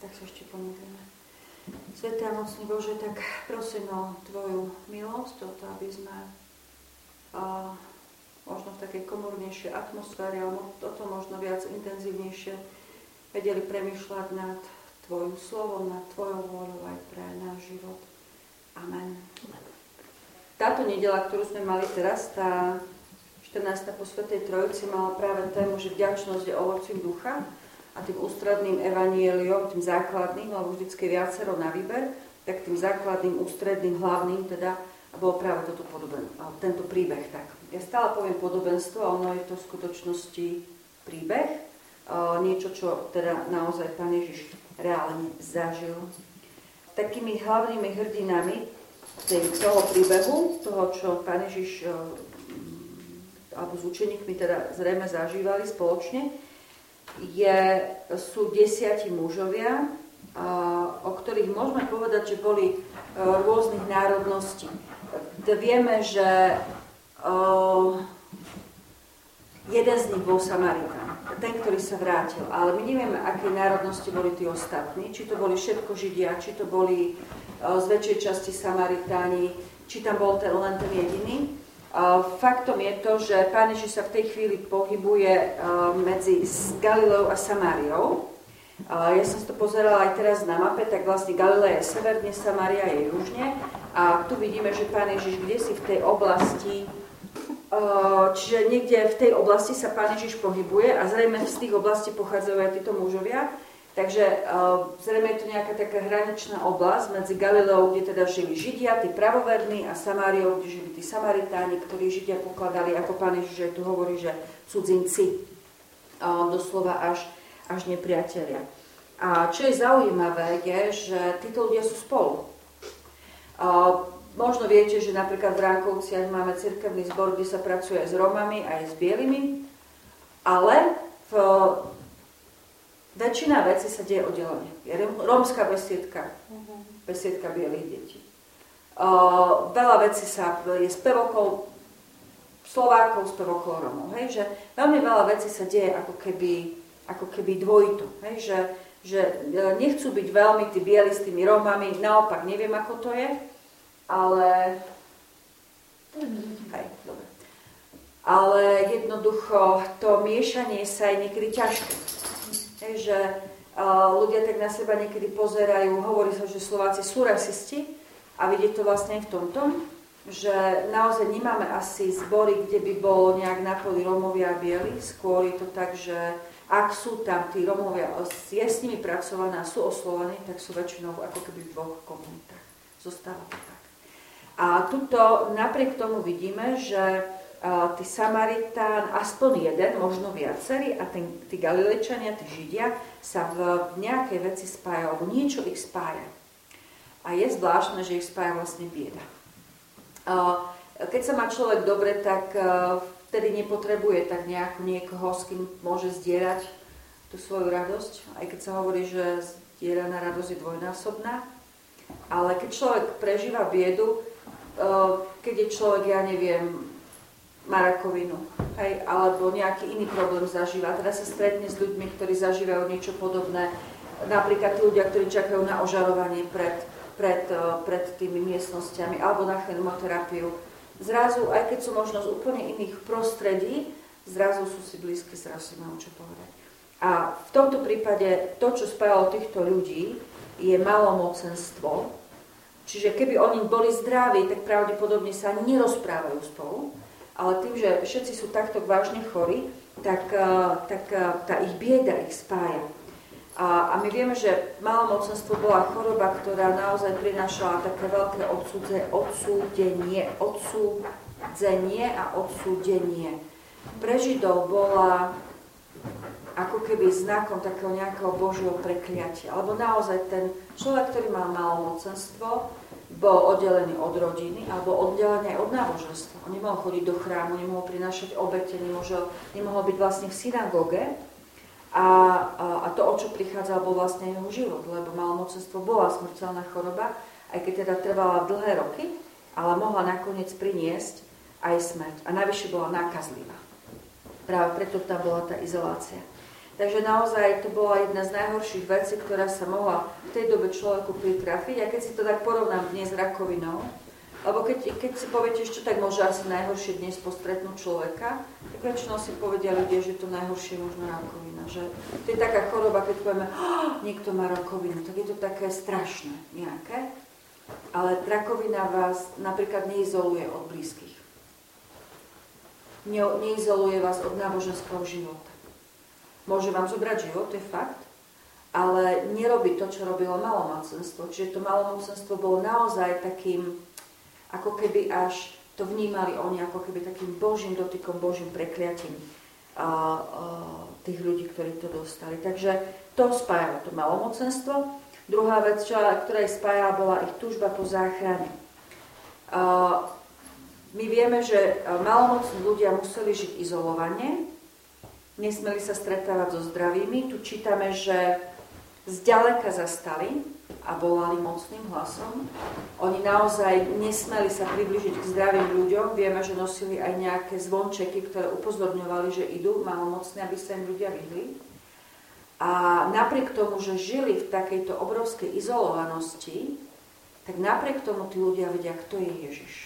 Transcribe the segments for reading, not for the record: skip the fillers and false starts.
Tak sa ešte pomodlíme. Svätý a mocný Bože, tak prosím o Tvoju milosť, o to, aby sme možno v takej komornejšej atmosfére, ale o to možno viac intenzívnejšie vedeli premýšľať nad Tvojim slovom, nad Tvojou vôľou aj pre náš život. Amen. Táto nedeľa, ktorú sme mali teraz, tá 14. po Svätej Trojici, mala práve tému, že vďačnosť je ovocím ducha. A tým ústredným evanjeliom, tým základným, lebo vždycky viacero na výber, tak tým základným, ústredným, hlavným teda bol práve tento príbeh. Tak. Ja stále poviem podobenstvo, a ono je to v skutočnosti príbeh, niečo, čo teda naozaj Pán Ježiš reálne zažil. Takými hlavnými hrdinami toho príbehu, toho, čo Pán Ježiš alebo s učeníkmi teda zrejme zažívali spoločne, sú 10 mužovia, o ktorých môžeme povedať, že boli rôznych národností. Vieme, že jeden z nich bol Samaritán, ten, ktorý sa vrátil, ale my nevieme, aké národnosti boli tí ostatní, či to boli všetko Židia, či to boli z väčšej časti Samaritáni, či tam bol len ten jediný. Faktom je to, že Pán Ježiš sa v tej chvíli pohybuje medzi Galileou a Samáriou. Ja som si to pozerala aj teraz na mape, tak vlastne Galilea je severne, Samária je južne. A tu vidíme, že Pán Ježiš kdesi v tej oblasti, čiže niekde v tej oblasti sa Pán Ježiš pohybuje a zrejme z tých oblastí pochádzajú aj títo mužovia. Takže zrejme je to nejaká taká hraničná oblasť medzi Galileou, kde teda žili Židia, tí pravoverní, a Samáriou, kde žili tí Samaritáni, ktorí Židia pokladali, ako Pán Ježiš tu hovorí, že cudzinci, doslova až nepriatelia. A čo je zaujímavé, je, že títo ľudia sú spolu. Možno viete, že napríklad v Ránkovciach máme cirkevný zbor, kde sa pracuje aj s Rómami, aj s bielými, ale väčšina vecí sa deje oddelenie. Je rómska besiedka, besiedka bielých detí. Veľa vecí je spevokol Slovákov, spevokol Rómov. Hej? Že veľmi veľa vecí sa deje ako keby dvojito. Hej? Že nechcú byť veľmi tí bieli s tými Rómami, naopak neviem, ako to je, ale... Hej, dobre. Ale jednoducho to miešanie sa je niekedy ťažké. Že ľudia tak na seba niekedy pozerajú, hovorí sa, že Slováci sú rasisti, a vidieť to vlastne aj v tomto, že naozaj nemáme asi zbory, kde by bolo nejak napoli Rómovia a bieli, skôr je to tak, že ak sú tam tí Rómovia, je s nimi pracované a sú oslovení, tak sú väčšinou ako keby v dvoch komunitách. Zostáva to tak. A tuto napriek tomu vidíme, že tí Samaritán, aspoň jeden, možno viacerí, a tí Galilejčania, tí Židia, sa v nejakej veci spájajú, alebo niečo ich spája. A je zvláštne, že ich spája vlastne bieda. Keď sa má človek dobre, tak vtedy nepotrebuje tak niekoho, s kým môže zdieľať tú svoju radosť. Aj keď sa hovorí, že zdieľaná radosť je dvojnásobná. Ale keď človek prežíva biedu, keď je človek, ja neviem, má rakovinu, hej, alebo nejaký iný problém zažíva. Teda sa stretne s ľuďmi, ktorí zažívajú niečo podobné. Napríklad tí ľudia, ktorí čakajú na ožarovanie pred tými miestnostiami alebo na chemoterapiu. Zrazu, aj keď sú možno z úplne iných prostredí, zrazu sú si blízky, zrazu si majú čo povedať. A v tomto prípade to, čo spájalo týchto ľudí, je malomocenstvo. Čiže keby oni boli zdraví, tak pravdepodobne sa ani nerozprávajú spolu. Ale tým, že všetci sú takto vážne chorí, tak tá ich bieda ich spája. A my vieme, že malomocenstvo bola choroba, ktorá naozaj prinášala také veľké odsudzenie a odsúdenie. Pre Židov bola ako keby znakom takého nejakého Božieho prekliatia. Alebo naozaj ten človek, ktorý mal malomocenstvo, bol oddelený od rodiny alebo oddelený aj od náboženstva. On nemohol chodiť do chrámu, nemohol prinášať obete, nemohol byť vlastne v synagóge. A to, o čo prichádzal, bol vlastne jeho život, lebo malomocenstvo bola smrteľná choroba, aj keď teda trvala dlhé roky, ale mohla nakoniec priniesť aj smrť. A navyše bola nákazlivá. Práve preto tam bola tá izolácia. Takže naozaj to bola jedna z najhorších vecí, ktorá sa mohla v tej dobe človeku pritrafiť. A keď si to tak porovnám dnes s rakovinou, lebo keď si poviete, čo tak môže asi najhoršie dnes postretnúť človeka, tak väčšinou si povedia ľudia, že to najhoršie je možno rakovina. Že to je taká choroba, keď povieme, niekto má rakovinu, tak je to také strašné nejaké. Ale rakovina vás napríklad neizoluje od blízkych. Neizoluje vás od náboženského života. Môže vám zobrať život, to je fakt, ale nerobí to, čo robilo malomocenstvo. Čiže to malomocenstvo bolo naozaj takým, ako keby až to vnímali oni, ako keby takým Božím dotykom, Božím prekliatím tých ľudí, ktorí to dostali. Takže to spájalo to malomocenstvo. Druhá vec, ktorá ich spájala, bola ich túžba po záchrane. My vieme, že malomocní ľudia museli žiť izolovane, nesmeli sa stretávať so zdravými. Tu čítame, že zďaleka zastali a volali mocným hlasom. Oni naozaj nesmeli sa priblížiť k zdravým ľuďom. Vieme, že nosili aj nejaké zvončeky, ktoré upozorňovali, že idú malomocní, aby sa im ľudia vyhli. A napriek tomu, že žili v takejto obrovskej izolovanosti, tak napriek tomu tí ľudia vedia, kto je Ježiš.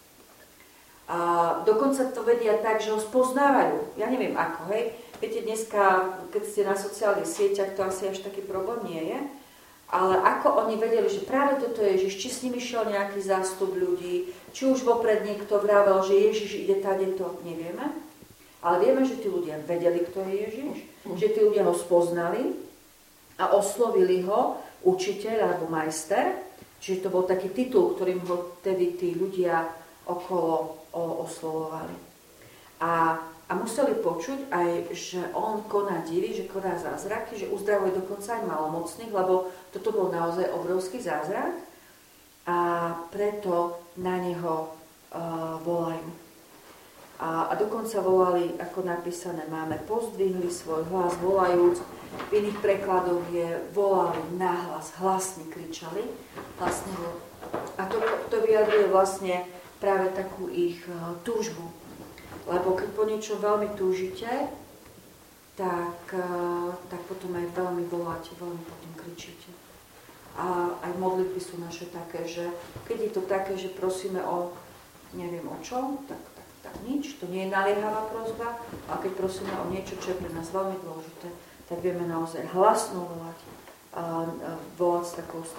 A dokonca to vedia tak, že ho spoznávajú. Ja neviem ako, hej. Viete, dneska, keď ste na sociálnych sieťach, to asi až taký problém nie je. Ale ako oni vedeli, že práve toto je Ježiš, či s nimi šiel nejaký zástup ľudí, či už vopred niekto vravel, že Ježiš ide tady, to nevieme. Ale vieme, že tí ľudia vedeli, kto je Ježiš, že tí ľudia ho spoznali a oslovili ho učiteľ alebo majster. Čiže to bol taký titul, ktorým ho vtedy tí ľudia okolo oslovovali. A museli počuť aj, že on koná divy, že koná zázraky, že uzdravuje dokonca aj malomocných, lebo toto bol naozaj obrovský zázrak a preto na neho volajú. A dokonca volali, ako napísané máme, pozdvihli svoj hlas volajúc, v iných prekladoch je volali nahlas, hlasne kričali, hlasne volali. A to vyjadruje vlastne práve takú ich túžbu. Lebo keď po niečom veľmi túžite, tak potom aj veľmi voláte, veľmi potom kričíte. A aj modlitby sú naše také, že keď je to také, že prosíme o neviem o čom, tak nič, to nie je naliehavá prosba, a keď prosíme o niečo, čo je pre nás veľmi dôležité, tak vieme naozaj hlasno volať, volať s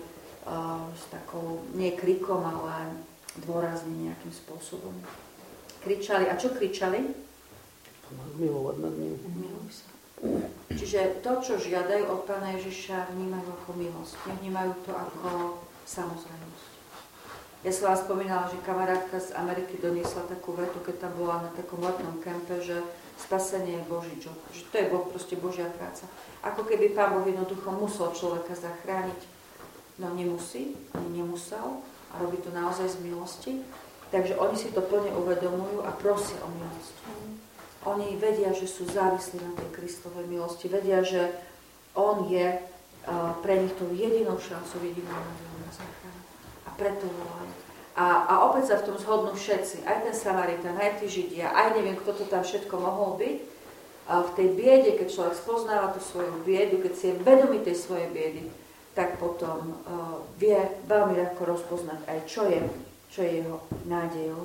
takou nie krikom, ale dôrazne nejakým spôsobom. Kričali. A čo kričali? Milovať nad ním. Miluj sa. Čiže to, čo žiadajú od Pána Ježiša, vnímajú ako milosť. Nevnímajú to ako samozrejmosť. Ja som vám spomínala, že kamarátka z Ameriky doniesla takú vetu, keď tam bola na takom letnom kempe, že spasenie je Boží job. Že to je proste Božia práca. Ako keby Pán Boh jednoducho musel človeka zachrániť. No nemusí, ani nemusel. A robí to naozaj z milosti. Takže oni si to plne uvedomujú a prosia o milosť. Oni vedia, že sú závislí na tej Kristovej milosti. Vedia, že on je pre nich tou jedinou šancou, jedinou nádejou na záchranu. A preto volajú. A opäť sa v tom zhodnú všetci. Aj ten Samaritán, aj tí Židia, aj neviem, kto to tam všetko mohol byť. A v tej biede, keď človek spoznáva tú svoju biedu, keď si je vedomý tej svojej biedy, tak potom vie veľmi ľahko rozpoznať aj čo je jeho nádejou.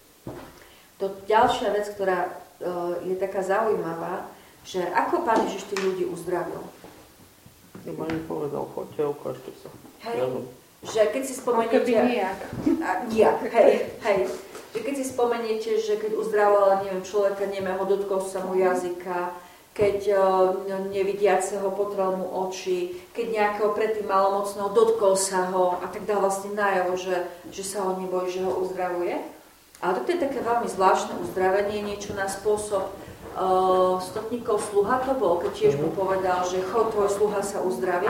To ďalšia vec, ktorá je taká zaujímavá, že ako Pán Ježiš tých ľudí uzdravil. Ja ma im povedal, choďte, ukážte sa. Hej, že keď si spomeniete... Nijak, hej. Že keď si spomeniete, že keď uzdravovala, človeka nemého, dotkol sa mu jazyka, keď nevidiaceho potrel mu oči, keď nejakého predtým malomocného dotkol sa ho a tak dá vlastne najavo, že sa ho nebojí, že ho uzdravuje. Ale toto je také veľmi zvláštne uzdravenie, niečo na spôsob stotníkov sluha to bol, keď tiež mu povedal, že chod, tvoj sluha sa uzdravil.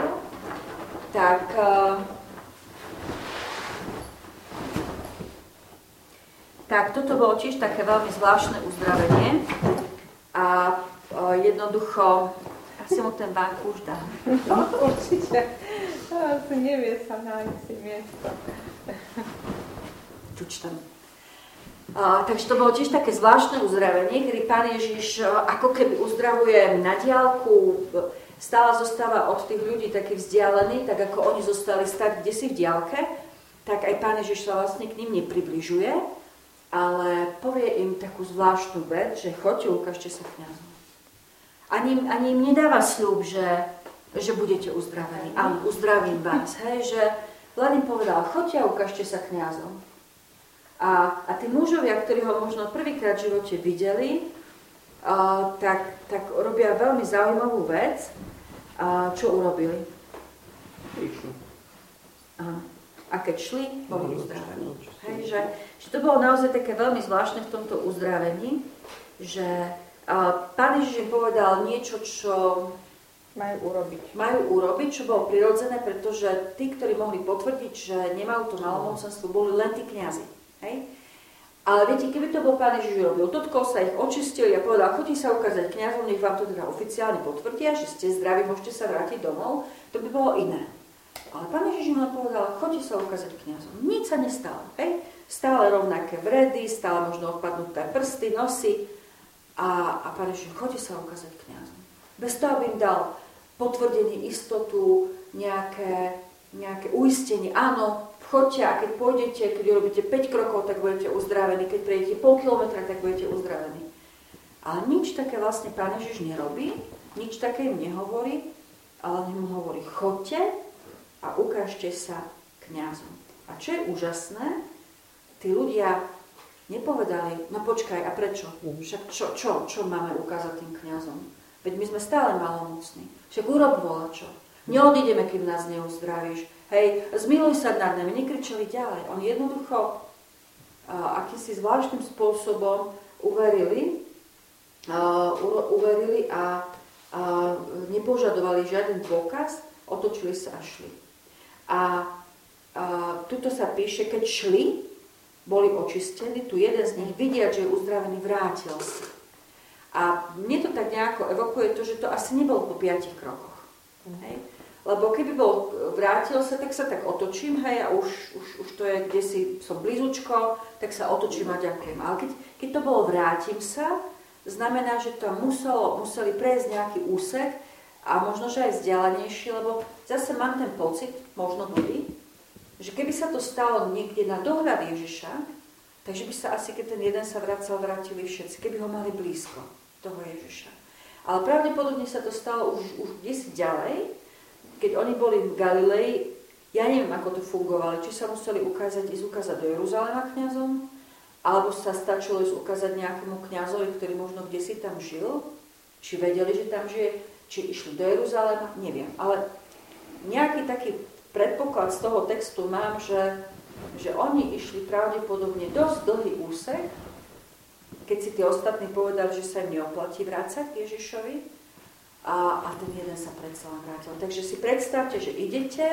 Tak toto bolo tiež také veľmi zvláštne uzdravenie a jednoducho asi mu ten vankúš dá. No, určite. Asi nevie sa nájsť si miesto. Tuč tam. Takže to bolo tiež také zvláštne uzdravenie, kedy Pán Ježiš ako keby uzdravuje na diaľku, stále zostáva od tých ľudí taký vzdialený, tak ako oni zostali stať kdesi v diaľke, tak aj Pán Ježiš sa vlastne k ním nepribližuje, ale povie im takú zvláštnu vec, že choďte, ukážte sa kňazom. Ani im nedáva sľub, že budete uzdravení. Áno, uzdravím vás. Hej, že len im povedal, choďte a ukážte sa kňazom. A tí mužovia, ktorí ho možno prvýkrát v živote videli, tak robia veľmi zaujímavú vec. Čo urobili? Išli. A keď šli, boli uzdravení. Hej, že to bolo naozaj také veľmi zvláštne v tomto uzdravení, že Pán Ježiš im povedal niečo, čo majú urobiť, čo bolo prirodzené, pretože tí, ktorí mohli potvrdiť, že nemajú to malomocenstvo, boli len tí kňazi. Hej? Ale viete, keby to bol Pán Ježiš robil, dotkol sa ich, očistil a povedal, chodí sa ukázať kňazom, nech vám to teda oficiálne potvrdia, že ste zdraví, môžete sa vrátiť domov, to by bolo iné. Ale Pán Ježiš im povedal, chodí sa ukázať kňazom. Nič sa nestalo. Hej? Stále rovnaké vredy, stále možno odpadnuté prsty, nosy a Pán Ježiš, chodí sa ukázať kňazom. Bez toho by im dal potvrdenie, istotu, nejaké uistenie, áno, chodte a keď pôjdete, keď urobíte 5 krokov, tak budete uzdravení, keď prejdete pol kilometra, tak budete uzdravení. Ale nič také vlastne Pán Ježiš nerobí, nič také im nehovorí, ale im hovorí, chodte a ukážte sa kňazom. A čo je úžasné, tí ľudia nepovedali, no počkaj, a prečo? Však čo máme ukázať tým kňazom? Veď my sme stále malomocní. Však urob volačo. Neodídeme, kým nás neuzdravíš. Hej, zmiluj sa nad nami, nekričali ďalej. Oni jednoducho akýmsi zvláštnym spôsobom uverili a nepožadovali žiaden dôkaz, otočili sa a šli. A tuto sa píše, keď šli, boli očistení, tu jeden z nich vidia, že je uzdravený, vrátil sa. A mne to tak nejako evokuje to, že to asi nebolo po 5 krokoch. Hej? Lebo keby vrátil sa, tak sa tak otočím, hej, a už to je, kde si som blízučko, tak sa otočím a ďakujem. Ale keď to bolo vrátim sa, znamená, že tam museli prejsť nejaký úsek a možno, že aj vzdialenejší, lebo zase mám ten pocit, možno boli, že keby sa to stalo niekde na dohľad Ježiša, takže by sa asi, keď ten jeden sa vrátili všetci, keby ho mali blízko toho Ježiša. Ale pravdepodobne sa to stalo už kdesi ďalej, keď oni boli v Galilei, ja neviem, ako to fungovalo, či sa museli ísť ukázať do Jeruzalema kňazom, alebo sa stačilo ísť ukázať nejakému kňazovi, ktorý možno kdesi tam žil, či vedeli, že tam žije, či išli do Jeruzalema, neviem. Ale nejaký taký predpoklad z toho textu mám, že oni išli pravdepodobne dosť dlhý úsek, keď si tí ostatní povedali, že sa im neoplatí vrácať k Ježišovi, a ten jeden sa predsa len vrátil. Takže si predstavte, že idete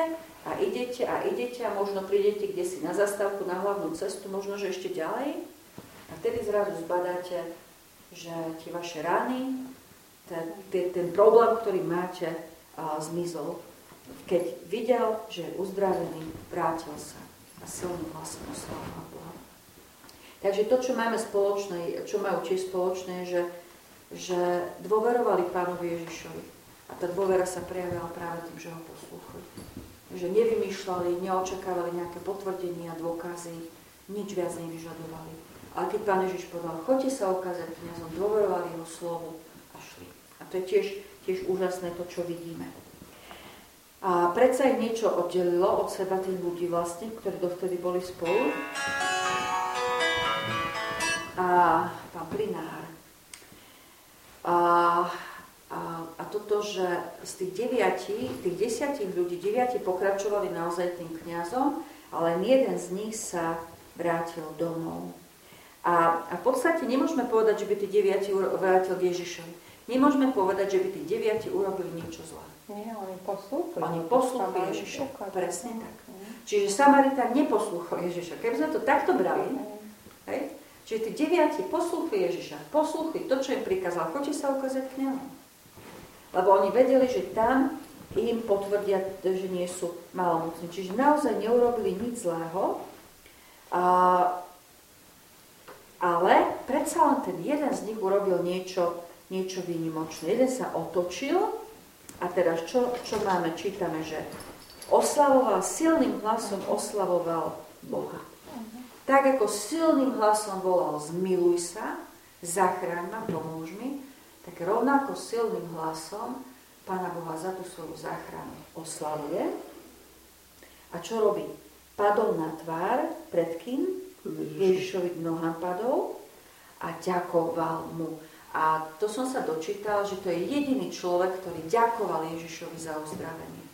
a možno prídete kdesi na zastávku, na hlavnú cestu, možno, že ešte ďalej. A vtedy zrazu zbadáte, že tie vaše rany, ten problém, ktorý máte, zmizol. Keď videl, že je uzdravený, vrátil sa a silným hlasom oslávoval Boha. Takže to, čo máme spoločné, čo majú tiež spoločné, že dôverovali Pánovi Ježišovi. A tá dôvera sa prejavila práve tým, že ho poslúchali. Že nevymýšľali, neočakávali nejaké potvrdenia, dôkazy, nič viac nevyžadovali. Ale keď Pán Ježiš povedal, choďte sa ukázať kňazom, dôverovali jeho slovu a šli. A to je tiež úžasné to, čo vidíme. A predsa ich niečo oddelilo od seba tých ľudí vlastne, ktorí dovtedy boli spolu. A pán Plinár. A toto, že z tých 10 ľudí, 9 pokračovali naozaj tým kňazom, ale jeden z nich sa vrátil domov. A v podstate nemôžeme povedať, že by tí 9 vrátil k Ježišovi. Nemôžeme povedať, že by tí 9 urobili niečo zlé. Nie, oni poslúchli. Oni poslúchli Ježiša. Presne tak. Čiže Samaritán neposlúchol Ježiša. Keby sme to takto brali, hej? Čiže tí 9 poslúchli Ježiša. Poslúchli to, čo im prikázal. Choďte sa ukázať kňazom. Lebo oni vedeli, že tam im potvrdia, že nie sú malomocní. Čiže naozaj neurobili nič zlého. Ale predsa len ten jeden z nich urobil niečo výnimočné. Jeden sa otočil a teraz čo máme? Čítame, že silným hlasom oslavoval Boha. Tak ako silným hlasom volal zmiluj sa, zachráň ma, pomôž mi, tak rovnako silným hlasom Pána Boha za tú svoju záchranu oslavuje. A čo robí? Padol na tvár, pred kým? Ježišovi k nohám padol a ďakoval mu. A to som sa dočítal, že to je jediný človek, ktorý ďakoval Ježišovi za uzdravenie.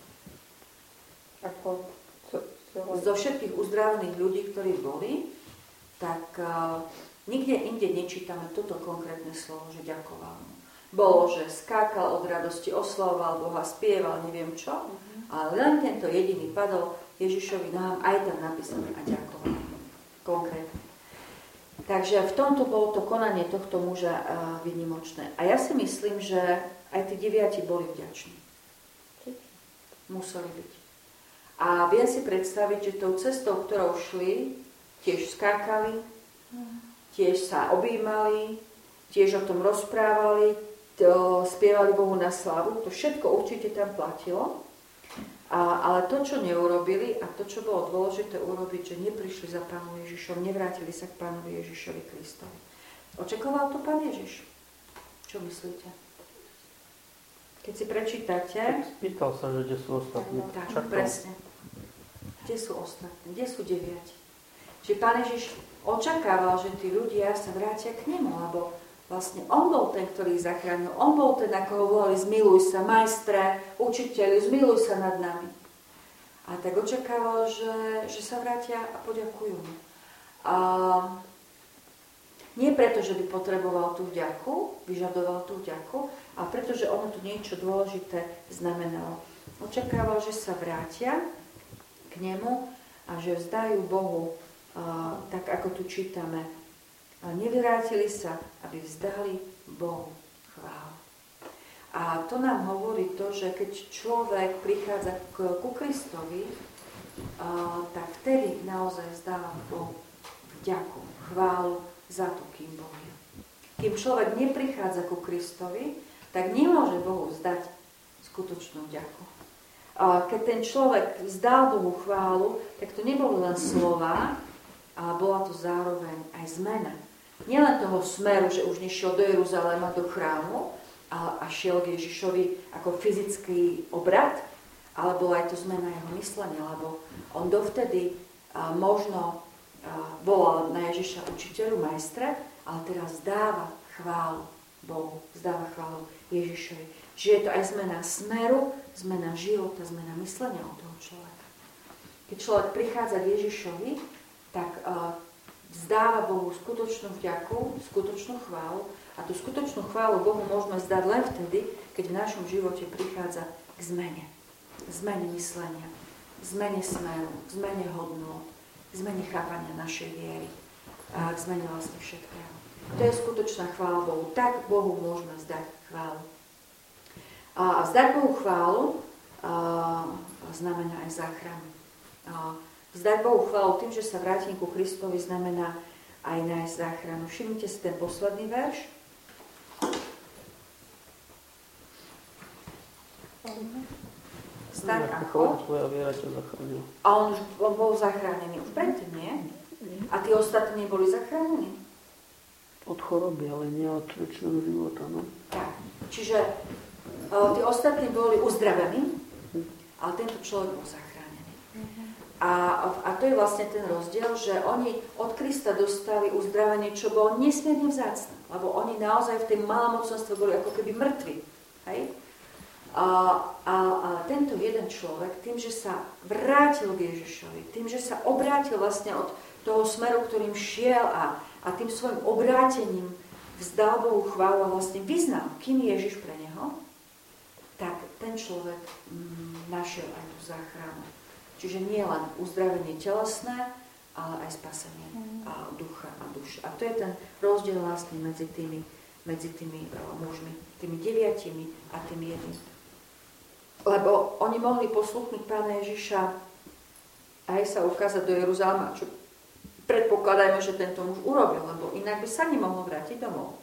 Zo všetkých uzdravených ľudí, ktorí boli, tak nikde inde nečítame toto konkrétne slovo, že ďakoval mu. Bolo, že skákal od radosti, oslavoval Boha, spieval, neviem čo, ale len tento jediný padol Ježišovi nohám, aj tam napísané a ďakoval mu. Konkrétne. Takže v tomto bolo to konanie tohto muža výnimočné. A ja si myslím, že aj tí 9 boli vďační. Museli byť. A viem si predstaviť, že tou cestou, ktorou šli, tiež skákali, tiež sa objímali, tiež o tom rozprávali, spievali Bohu na slávu. To všetko určite tam platilo. Ale to, čo neurobili a to, čo bolo dôležité urobiť, že neprišli za Pánom Ježišom, nevrátili sa k Pánovi Ježišovi Kristovi. Očakoval to Pán Ježiš? Čo myslíte? Keď si prečítate... Pýtal sa, že kde sú ostatní. Tak, presne. Kde sú ostatní? Kde sú 9? Čiže Pán Ježiš očakával, že tí ľudia sa vrátia k nemu, lebo vlastne on bol ten, ktorý ich zachránil. On bol ten, ako ho volali, zmiluj sa, majstre, učiteľi, zmiluj sa nad nami. A tak očakával, že sa vrátia a poďakujú mu. Nie preto, že by potreboval tú vďaku, vyžadoval tú vďaku, ale preto, že ono tu niečo dôležité znamenalo. Očakával, že sa vrátia k nemu a že vzdajú Bohu, tak ako tu čítame, a nevrátili sa, aby vzdali Bohu chválu. A to nám hovorí to, že keď človek prichádza ku Kristovi, tak vtedy naozaj vzdáva Bohu vďaku, chválu za to, kým Boh je. Kým človek neprichádza ku Kristovi, tak nemôže Bohu vzdať skutočnú vďaku. A keď ten človek vzdal Bohu chválu, tak to neboli len slová, ale bola to zároveň aj zmena. Nielen toho smeru, že už nešiel do Jeruzalema, do chrámu a šiel k Ježišovi ako fyzický obrad, ale bola aj to zmena jeho myslenia, lebo on dovtedy možno volal na Ježiša učiteľu, majstre, ale teraz vzdáva chválu Bohu, vzdáva chválu Ježišovi. Čiže je to aj zmena smeru, zmena života, zmena myslenia od toho človeka. Keď človek prichádza k Ježišovi, tak vzdáva Bohu skutočnú vďaku, skutočnú chválu a tú skutočnú chválu Bohu môžeme vzdať len vtedy, keď v našom živote prichádza k zmene. Zmene myslenia, zmene smeru, zmene hodnôt, zmene chápania našej viery a k zmene vlastne všetkého. To je skutočná chvála Bohu. Tak Bohu môžeme vzdať chválu. A vzdať Bohu chválu znamená aj záchranu. Vzdať Bohu chválu tým, že sa vrátim ku Kristovi, znamená aj nájsť záchranu. Všimnite si ten posledný verš. Staň ako? A on bol zachránený. Už predtým, nie? A tí ostatní boli zachránení? Od choroby, ale nie od večného života. No? Tak. Čiže tí ostatní boli uzdravení, ale tento človek bol zachránený. A to je vlastne ten rozdiel, že oni od Krista dostali uzdravenie, čo bolo nesmierne vzácne, lebo oni naozaj v tej malomocnosti boli ako keby mŕtvi. Hej? A tento jeden človek, tým, že sa vrátil k Ježišovi, tým, že sa obrátil vlastne od toho smeru, ktorým šiel a tým svojim obrátením vzdal Bohu chválu a vlastne vyznal, kým je Ježiš pre neho, tak ten človek našiel aj tú záchranu. Čiže nie len uzdravenie telesné, ale aj spasenie ducha a duše. A to je ten rozdiel vlastne medzi tými mužmi, tými 9 a tým jedným. Lebo oni mohli posluchnúť Pána Ježiša aj sa ukázať do Jeruzalema, čo predpokladajme, že tento muž urobil, lebo inak by sa nemohol vrátiť domov.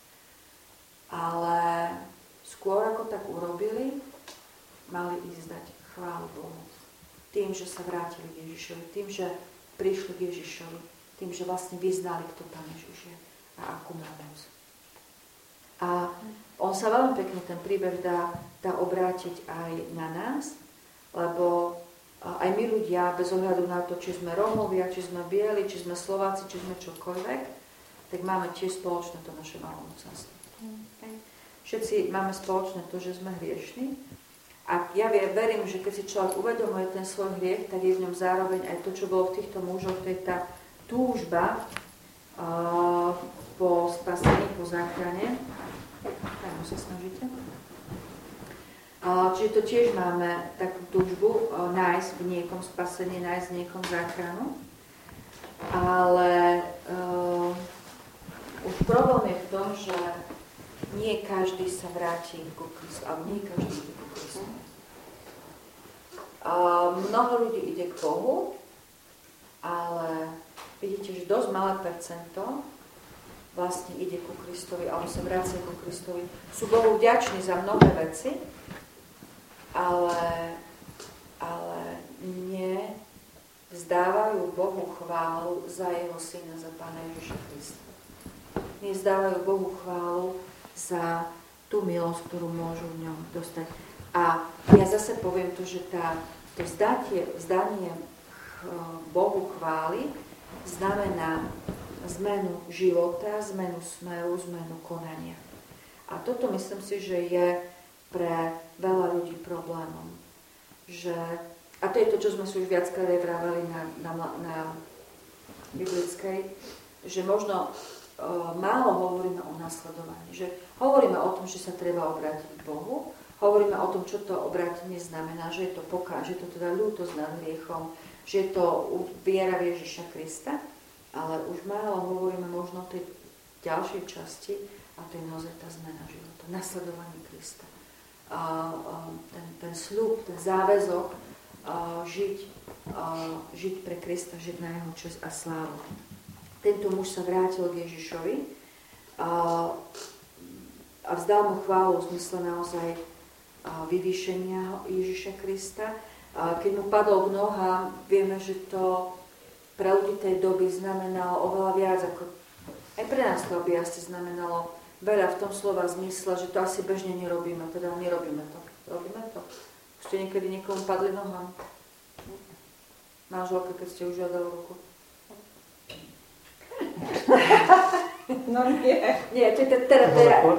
Ale skôr ako tak urobili, mali ísť dať chválu Bohu. Tým, že sa vrátili k Ježišovi, tým, že prišli k Ježišovi, tým, že vlastne vyznali, kto Pán Ježiš je a akú má moc. A on sa veľmi pekne, ten príbeh dá obrátiť aj na nás, lebo aj my ľudia, bez ohľadu na to, či sme Rómovia, či sme bieli, či sme Slováci, či sme čokoľvek, tak máme tiež spoločné to naše malomocenstvo. Všetci máme spoločné to, že sme hriešni. A ja verím, že keď si človek uvedomuje ten svoj hriech, tak je v ňom zároveň aj to, čo bolo v týchto mužoch, to je tá túžba po spasení, po záchrane. Tak sa snažíte. Čiže to tiež máme takú túžbu nájsť v niekom spasenie, nájsť v niekom záchranu. Ale už problém je v tom, že nie každý sa vráti ku Kristu, ale nie každý ide ku Kristu. Mnoho ľudí ide k Bohu, ale vidíte, že dosť malé percento vlastne ide ku Kristovi, alebo sa vracia ku Kristovi. Sú Bohu vďační za mnohé veci, ale nevzdávajú Bohu chválu za jeho syna, za Pána Ježiša Krista. Nevzdávajú Bohu chválu za tú milosť, ktorú môžu v ňom dostať. A ja zase poviem to, že to vzdanie Bohu chvály znamená zmenu života, zmenu smeru, zmenu konania. A toto myslím si, že je pre veľa ľudí problémom. A to je to, čo sme si už viackrát vraveli na biblickej, že možno málo hovoríme o nasledovaní. Že hovoríme o tom, že sa treba obrátiť k Bohu, hovoríme o tom, čo to obrátenie znamená, že je to že to teda ľútosť nad hriechom, že je to viera v Ježiša Krista, ale už málo hovoríme možno o tej ďalšej časti, a to je naozaj tá zmena života, nasledovanie Krista. Ten sľub, ten záväzok žiť pre Krista, žiť na jeho česť a slávu. Tento muž sa vrátil k Ježišovi a vzdal mu chválu v zmysle naozaj vyvýšenia Ježiša Krista. Keď mu padol k nohám, vieme, že to pre ľudí tej doby znamenalo oveľa viac, ako aj pre nás to by asi znamenalo veľa v tom slova zmysle, že to asi bežne nerobíme, teda nerobíme to. Robíme to. Už ste niekedy niekomu padli nohám? Manželka, keď ste už žiadali ruku? No nie. Nie, to je teda...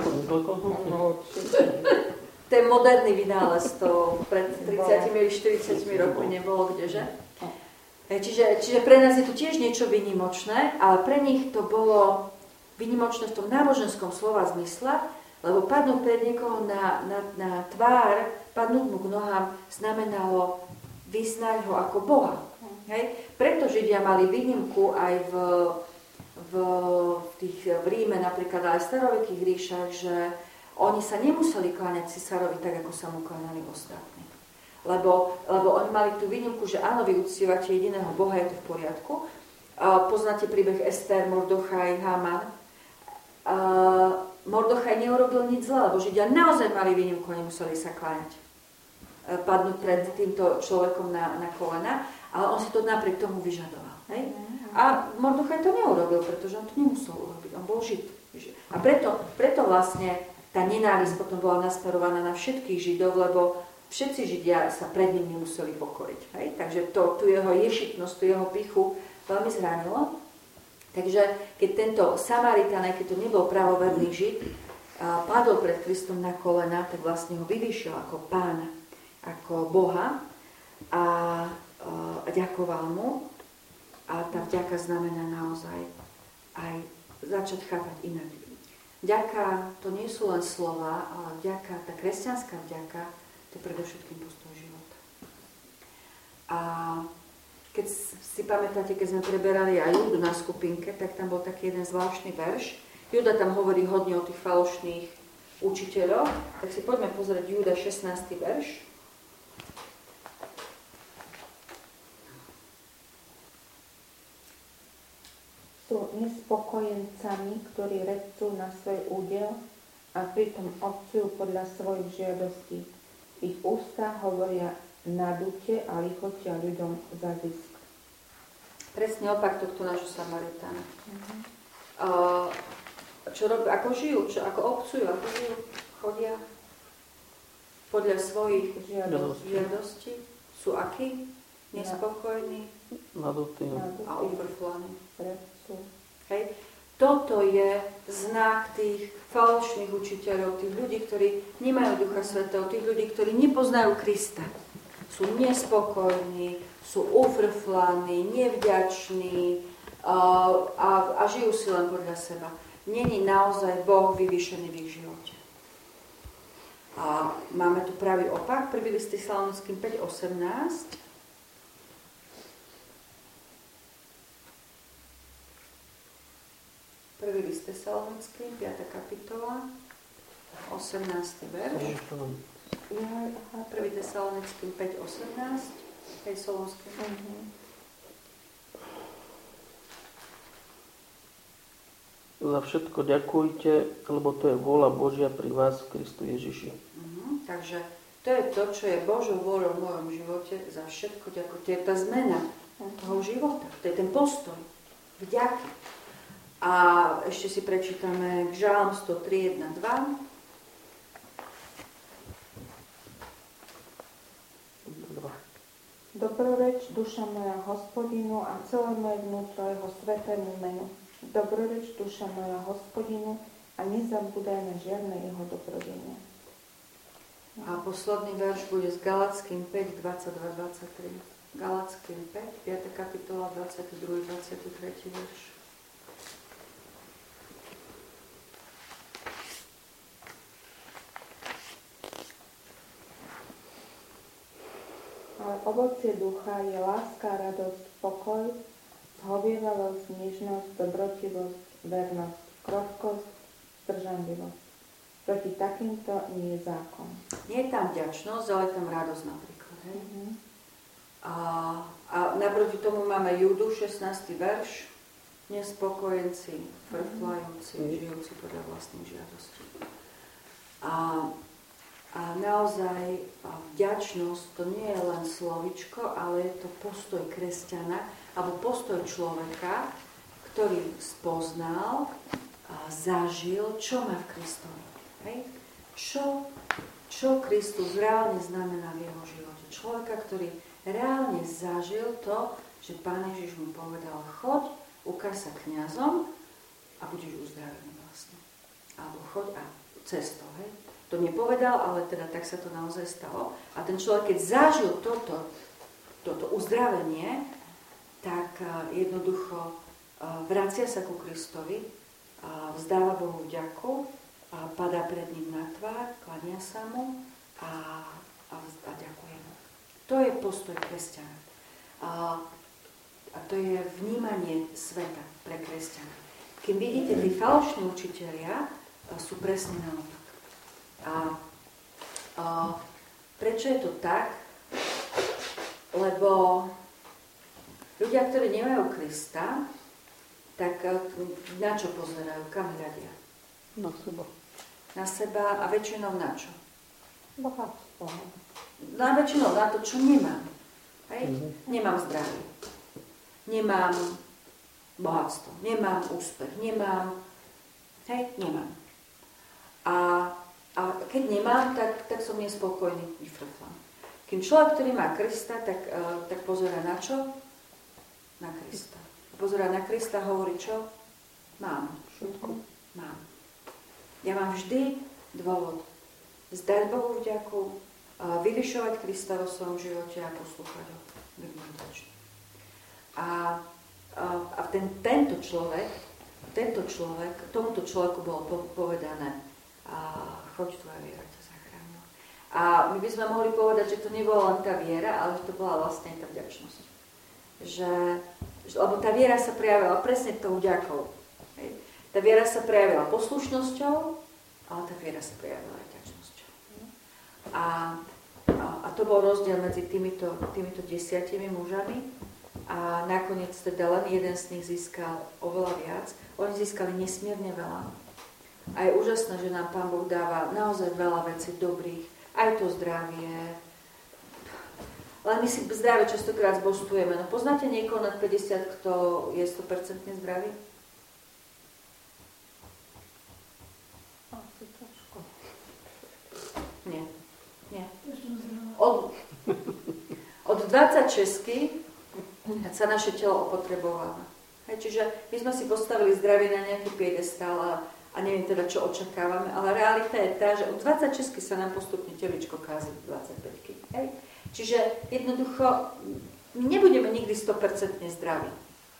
To je moderný vynález, to pred 30 ili 40 rokmi nebolo kdeže. Čiže pre nás je to tiež niečo výnimočné, ale pre nich to bolo výnimočné v tom náboženskom slova zmysle, lebo padnúť pred niekoho na tvár, padnúť mu k nohám, znamenalo vyznať ho ako Boha. Hej? Preto Židia mali výnimku aj v Ríme, napríklad aj v starovekých ríšach, že oni sa nemuseli kláňať cisárovi tak, ako sa mu kláňali ostatní. Lebo oni mali tú výnimku, že áno, vy uctievate jediného Boha, je to v poriadku. Poznáte príbeh Ester, Mordochaj, Haman. Mordochaj neurobil nič zlé, lebo Židia naozaj mali výnimku a nemuseli sa kláňať. Padnúť pred týmto človekom na kolena, ale on si to napriek tomu vyžadoval. Hej? A Mordochaj to neurobil, pretože on to nemusel urobiť. On bol Žid. A preto vlastne tá nenávisť potom bola nasmerovaná na všetkých Židov, lebo všetci Židia sa pred ním nemuseli pokoriť. Hej? Takže tú jeho ješitnosť, tú jeho pichu veľmi zranilo. Takže keď tento Samaritán, aj keď to nebol pravoverný Žid, padol pred Kristom na kolena, tak vlastne ho vyvýšil ako Pána, ako Boha a ďakoval mu. A tá vďaka znamená naozaj aj začať chápať inak. Vďaka to nie sú len slova, ale vďaka, tá kresťanská vďaka, to je predovšetkým postoj života. A keď si pamätáte, keď sme preberali aj Júdu na skupinke, tak tam bol taký jeden zvláštny verš. Júda tam hovorí hodne o tých falošných učiteľoch, tak si poďme pozrieť Júda 16. verš. sú nespokojencami, ktorí rečú na svoj údel a pritom obcujú podľa svojich žiadostí. Ich ústa hovoria nadutie a lichotia ľuďom za zisk. Presne opak tohto nášho Samaritána. Čo robí, ako žijú, ako obcujú, ako žijú, chodia podľa svojich žiadostí. Sú akí? Nespokojní Nadutí. a ufrflaní. Hej. Toto je znak tých falošných učiteľov, tých ľudí, ktorí nemajú Ducha Svätého, tých ľudí, ktorí nepoznajú Krista. Sú nespokojní, sú ufrflaní, nevďační a žijú si len podľa seba. Není naozaj Boh vyvýšený v ich živote. A máme tu pravý opak, 1. list Tesalonickým 5:18. Prvý list Tesalonickým, 5. kapitola, 18. verš. 1. Tesalonickým 5:18. Tesalonickým. Za všetko ďakujte, lebo to je vôľa Božia pri vás v Kristu Ježiši. Takže to je to, čo je Božou vôľou v mojom živote. Za všetko ďakujem. To je tá zmena toho života. To je ten postoj. Vďaky. A ešte si prečítame Žalm 103, 1, 2. Dobroreč, duša moja Hospodinu a celé moje vnútro jeho svätému menu. Dobroreč, duša moja Hospodinu a nezabúdaj na žiadne jeho dobrodenia. A posledný verš bude s Galackým 5, 22, 23. Galackým 5, 5. kapitola, 22, 23. verš. Ale ovocie ducha je láska, radosť, pokoj, zhovievavosť, nežnosť, dobrotivosť, vernosť, krotkosť, zdržanlivosť. Proti takýmto nie je zákon. Nie je tam vďačnosť, ale je tam radosť napríklad. Hej? A naproti tomu máme Júdu, 16. verš. Nespokojenci, frflajúci, žijúci podľa vlastných žiadostí. A naozaj vďačnosť to nie je len slovičko, ale je to postoj kresťana alebo postoj človeka, ktorý spoznal a zažil, čo má v Kristovi. Hej? Čo Kristus reálne znamená v jeho živote. Človeka, ktorý reálne zažil to, že Pán Ježiš mu povedal, choď, ukáž sa kňazom a budeš uzdravený vlastne. Alebo choď a cestou. Hej? To nepovedal, ale teda tak sa to naozaj stalo. A ten človek, keď zažil toto uzdravenie, tak jednoducho vracia sa ku Kristovi, vzdáva Bohu vďaku, padá pred ním na tvár, kladnia sa mu a ďakuje mu. To je postoj kresťana. A to je vnímanie sveta pre kresťana. Keď vidíte, tí falošní učitelia sú presne naopak. Prečo je to tak? Lebo ľudia, ktorí nemajú Krista, tak na čo pozerajú? Kam hľadia? Na seba. Na seba a väčšinou na čo? Bohatstvo. Väčšinou na to, čo nemám. Hej? Nemám zdravie. Nemám bohatstvo. Nemám úspech. Nemám. A keď nemám, tak som nespokojný, vyfrflám. Keď človek, ktorý má Krista, tak pozerá na čo? Na Krista. Pozerá na Krista a hovorí čo? Mám. Všetko. Mám. Ja mám vždy dôvod zdať Bohu vďaku, vyvyšovať Krista vo svojom živote a poslúchať ho. A tomuto človeku bolo povedané, choď, tvoja viera ťa zachránila. A my by sme mohli povedať, že to nebola len tá viera, ale že to bola vlastne tá vďačnosť. Lebo tá viera sa prejavila presne tou vďakou. Hej. Tá viera sa prejavila poslušnosťou, ale tá viera sa prejavila aj vďačnosťou. A to bol rozdiel medzi týmito 10 mužami a nakoniec teda len jeden z nich získal oveľa viac. Oni získali nesmierne veľa. A je úžasné, že nám Pán Boh dáva naozaj veľa vecí dobrých, aj to zdravie. Len my si zdravie častokrát zbostujeme. No poznáte niekoho nad 50, kto je 100% zdravý? Nie. Od 26 sa naše telo opotrebováva. Čiže my sme si postavili zdravie na nejaký piedestál a neviem teda, čo očakávame, ale realita je tá, že od 26 sa nám postupne teličko kází 25. Hej? Čiže jednoducho my nebudeme nikdy 100% zdraví.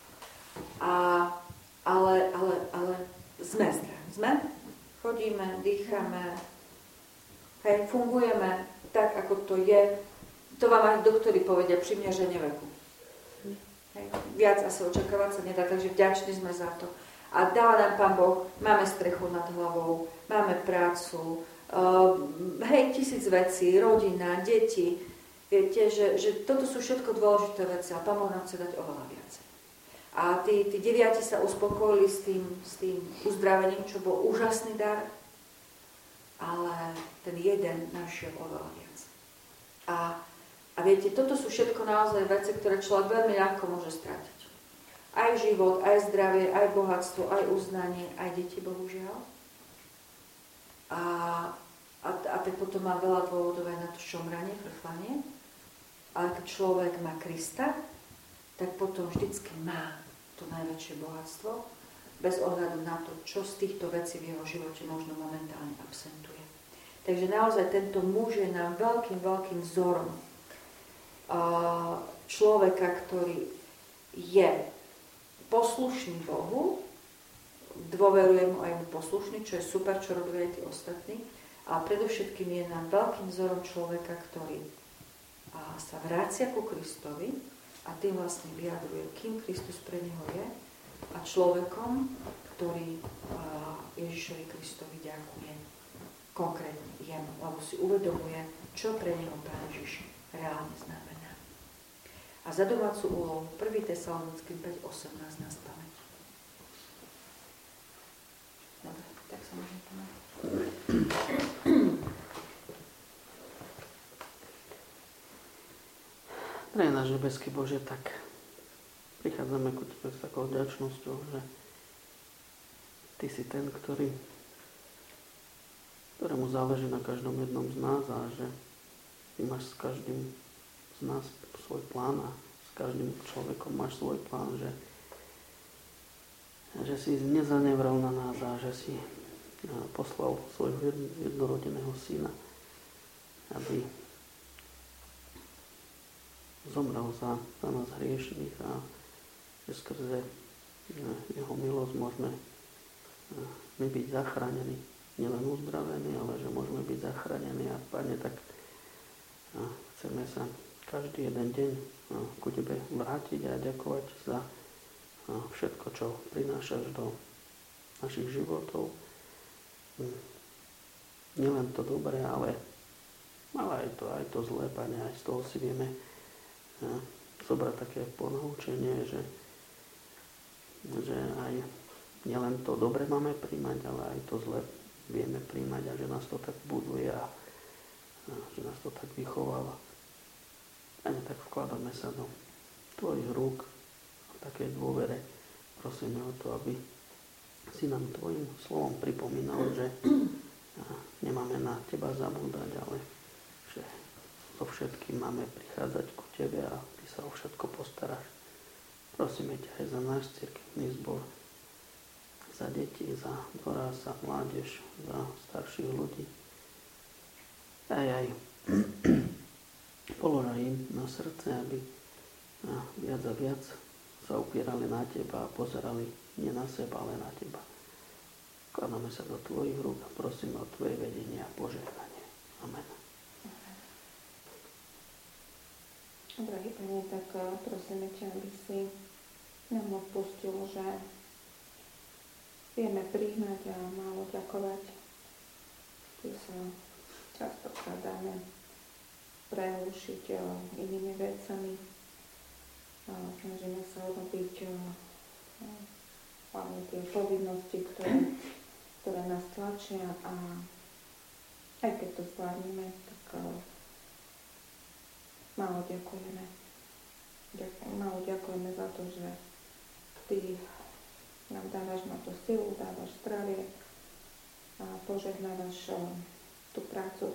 Ale sme zdraví. Sme? Chodíme, dýchame, hej, fungujeme tak, ako to je. To vám aj doktori povedia pri mňažení veku. Hej. Viac asi očakávať sa nedá, takže vďační sme za to. A dáva nám Pán Boh, máme strechu nad hlavou, máme prácu, hej, 1000 vecí, rodina, deti. Viete, že toto sú všetko dôležité veci a Pán Boh nám chce dať oveľa viac. A tí 9 sa uspokojili s tým uzdravením, čo bol úžasný dar, ale ten jeden našiel oveľa viac. A viete, toto sú všetko naozaj veci, ktoré človek veľmi ľahko môže stratiť. Aj život, aj zdravie, aj bohatstvo, aj uznanie, aj deti, bohužiaľ. A tak potom má veľa dôvodov aj na to šomranie, frflanie. Ale keď človek má Krista, tak potom vždycky má to najväčšie bohatstvo, bez ohľadu na to, čo z týchto vecí v jeho živote možno momentálne absentuje. Takže naozaj tento muž je nám veľkým vzorom človeka, ktorý je poslušný Bohu, dôveruje mu aj mu poslušný, čo je super, čo robili aj tí ostatní, a predovšetkým je nám veľkým vzorom človeka, ktorý sa vracia ku Kristovi a tým vlastne vyjadruje, kým Kristus pre neho je, a človekom, ktorý Ježišovi Kristovi ďakuje konkrétne jemu, lebo si uvedomuje, čo pre neho Pán Ježiš reálne znamená. A za domácu úlohu 1. Tesalonickým 5.18 nás pamäť. Dobre, tak sa môžem pamäť. Drahý náš nebeský Bože, tak prichádzame ku Tebe s takou vďačnosťou, že Ty si ten, ktorému záleží na každom jednom z nás a že Ty máš s každým z nás svoj plán a s každým človekom máš svoj plán, že si nezanevral na nás a že si poslal svojho jednorodeného syna, aby zomrel za nás hriešných a že skrze jeho milosť môžeme my byť zachránení, nielen uzdravení, ale že môžeme byť zachránení. A Pane, tak chceme sa každý jeden deň ku Tebe vrátiť a ďakovať za všetko, čo prinášaš do našich životov. Nielen to dobré, ale aj to zlé, Pane, aj z toho si vieme zobrať také ponaučenie, že aj nielen to dobre máme príjmať, ale aj to zlé vieme príjmať a že nás to tak buduje a že nás to tak vychováva. Ani tak vkladáme sa do Tvojich rúk v takej dôvere. Prosíme o to, aby si nám Tvojim slovom pripomínal, že nemáme na Teba zabúdať, ale že so všetkým máme prichádzať ku Tebe a Ty sa o všetko postaráš. Prosíme ťa aj za náš cirkevný zbor, za deti, za dvorá, za mládež, za starších ľudí. Aj položaj im na srdce, aby viac a viac sa upierali na Teba a pozerali nie na seba, ale na Teba. Kladáme sa do Tvojich rúk a prosíme o Tvoje vedenie a požehnanie. Amen. Drahý Pane, tak prosíme ťa, aby si nám odpustil, že vieme prijímať a málo ďakovať. Ty sa častokrát dáme preušiť inými vecami. Že tie povinnosti, ktoré nás tlačia a aj keď to zvládneme, tak málo ďakujeme. Málo ďakujeme za to, že Ty nám dávaš na to silu, dávaš zdravie a požehnávaš tú prácu.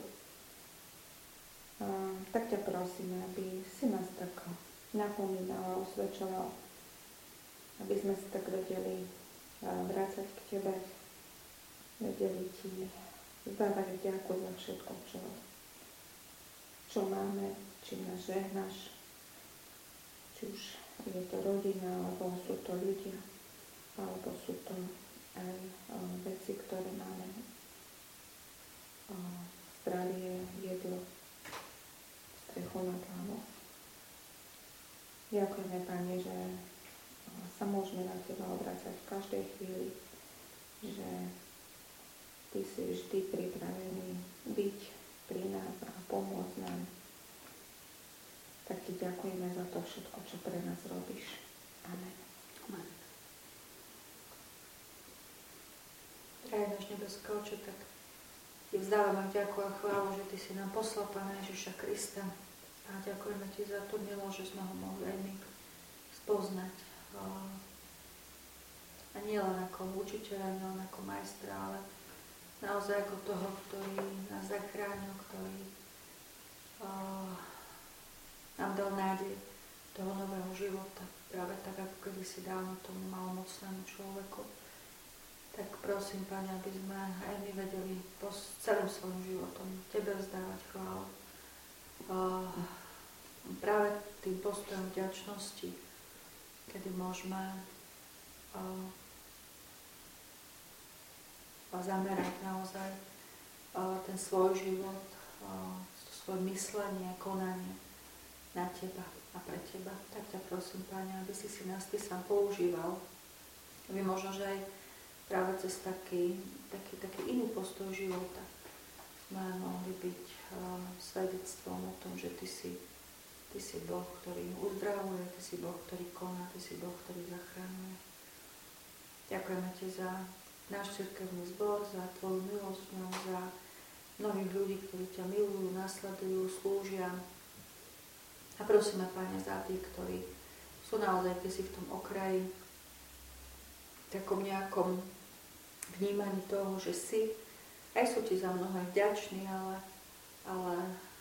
Tak ťa prosíme, aby si nás tak napomínal, osvedčoval, aby sme sa tak vedeli vrácať k Tebe, vedeli Ti zdávať vďaku za všetko, čo máme, či nás žehnáš, či už je to rodina, alebo sú to ľudia, alebo sú to aj veci, ktoré máme, zdravie, jedlo, strechu nad hlavou. Ďakujeme, Pane, že sa môžeme na Teba obracať v každej chvíli, že Ty si vždy pripravený byť pri nás a pomôcť nám. Tak Ti ďakujeme za to všetko, čo pre nás robíš. Amen. Amen. Drahý náš nebeský Otče, tak Ti vzdávame vďaku a chválu, že Ty si nám poslal Pána Ježiša Krista. A ďakujeme Ti za tú milosť, že sme ho mohli aj my spoznať. A nie len ako učiteľa, nie len ako majstra, ale naozaj ako toho, ktorý nás zachránil, ktorý nám dal nádej toho nového života. Práve tak, ako kedysi dávno tomu malomocnému človeku. Tak prosím, Pane, aby sme aj my vedeli celým svojim životom Tebe vzdávať chválu. Práve tým postojom vďačnosti, kedy môžeme zamerať naozaj ten svoj život, svoje myslenie, konanie na Teba a pre Teba. Tak ťa prosím, Pane, aby si nás Ty sám používal. Aby možno, že aj práve cez taký iný postoj života sme mohli byť svedectvom o tom, že Ty si Boh, ktorý uzdravuje, Ty si Boh, ktorý koná, Ty si Boh, ktorý zachraňuje. Ďakujeme Ti za náš cirkevný zbor, za Tvoju milosť, za mnohých ľudí, ktorí ťa milujú, nasledujú, slúžia. A prosíme, Pane, za tých, ktorí sú naozaj si v tom okraji, v takom nejakom vnímaní toho, že si, aj sú Ti za mnohé vďační, ale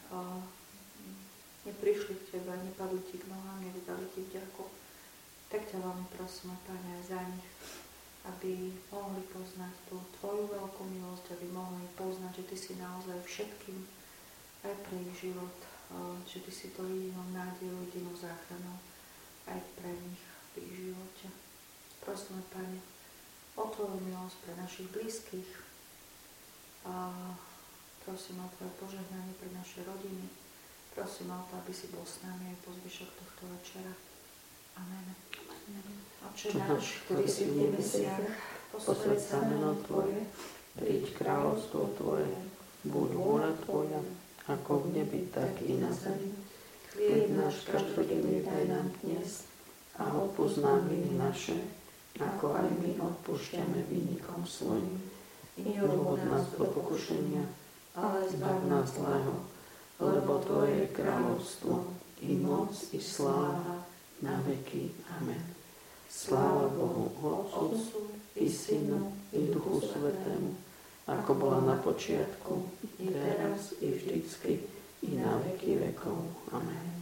neprišli k Tebe, nepadli Ti k nohám, nevydali Ti vďaku. Tak ťa veľmi prosíme, Pane, aj za nich, aby mohli poznať tú Tvoju veľkú milosť, aby mohli poznať, že Ty si naozaj všetkým, aj pre ich život, že Ty si to jedinou nádejou, jedinou záchranou aj pre nich v ich živote. Prosíme, Pane, o Tvoju milosť pre našich blízkych a prosím o Tvoje požehnanie pre naše rodiny. Prosím o to, aby si bol s nami aj po zvyšok tohto večera. Amen. Otče náš, ktorý si v nebesiach, posväť sa meno Tvoje, príď kráľovstvo Tvoje, buď vôľa Tvoja, ako v nebi, tak i na zemi. Chlieb náš každodenný daj nám dnes a odpusť nám viny naše, ako aj my odpúšťame vinníkom svojim. I neuvod nás do pokušenia, ale zbav nás zlého, lebo Tvoje je kráľovstvo, i moc, i sláva, na veky. Amen. Sláva Bohu, Otcu, i Synu, i Duchu Svätému, ako bola na počiatku, i teraz, i vždycky, i na veky vekov. Amen.